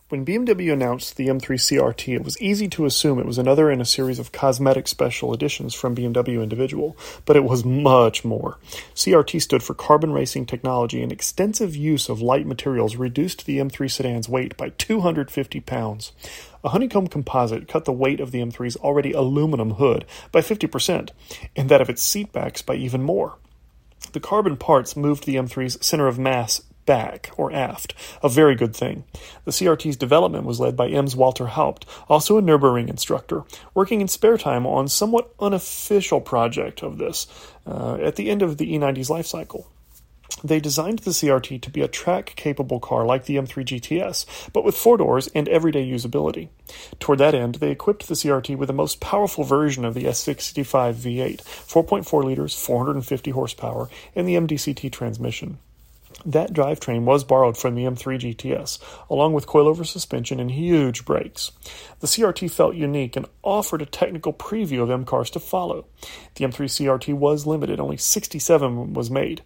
When BMW announced the M3 CRT, it was easy to assume it was another in a series of cosmetic special editions from BMW Individual, but it was much more. CRT stood for carbon racing technology, and extensive use of light materials reduced the M3 sedan's weight by 250 pounds. A honeycomb composite cut the weight of the M3's already aluminum hood by 50%, and that of its seatbacks by even more. The carbon parts moved the M3's center of mass back, or aft, a very good thing. The CRT's development was led by M's Walter Haupt, also a Nürburgring instructor, working in spare time on somewhat unofficial project of this at the end of the E90's life cycle. They designed the CRT to be a track-capable car like the M3 GTS, but with 4 doors and everyday usability. Toward that end, they equipped the CRT with the most powerful version of the S65 V8, 4.4 liters, 450 horsepower, and the MDCT transmission. That drivetrain was borrowed from the M3 GTS, along with coilover suspension and huge brakes. The CRT felt unique and offered a technical preview of M cars to follow. The M3 CRT was limited, only 67 was made.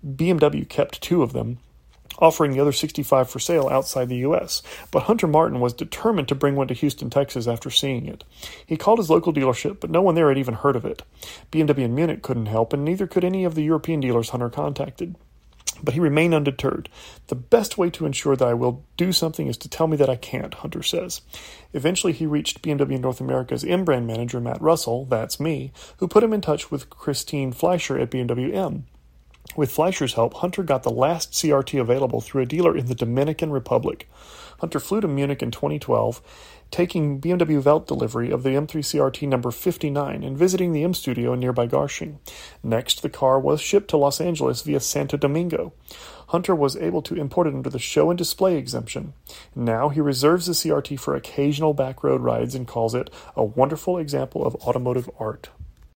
BMW kept 2 of them, offering the other 65 for sale outside the U.S., but Hunter Martin was determined to bring one to Houston, Texas after seeing it. He called his local dealership, but no one there had even heard of it. BMW in Munich couldn't help, and neither could any of the European dealers Hunter contacted. But he remained undeterred. The best way to ensure that I will do something is to tell me that I can't, Hunter says. Eventually he reached BMW North America's M-brand manager, Matt Russell, that's me, who put him in touch with Christine Fleischer at BMW M. With Fleischer's help, Hunter got the last CRT available through a dealer in the Dominican Republic. Hunter flew to Munich in 2012, taking BMW Welt delivery of the M3 CRT number 59 and visiting the M studio in nearby Garching. Next, the car was shipped to Los Angeles via Santo Domingo. Hunter was able to import it under the show and display exemption. Now he reserves the CRT for occasional backroad rides and calls it a wonderful example of automotive art.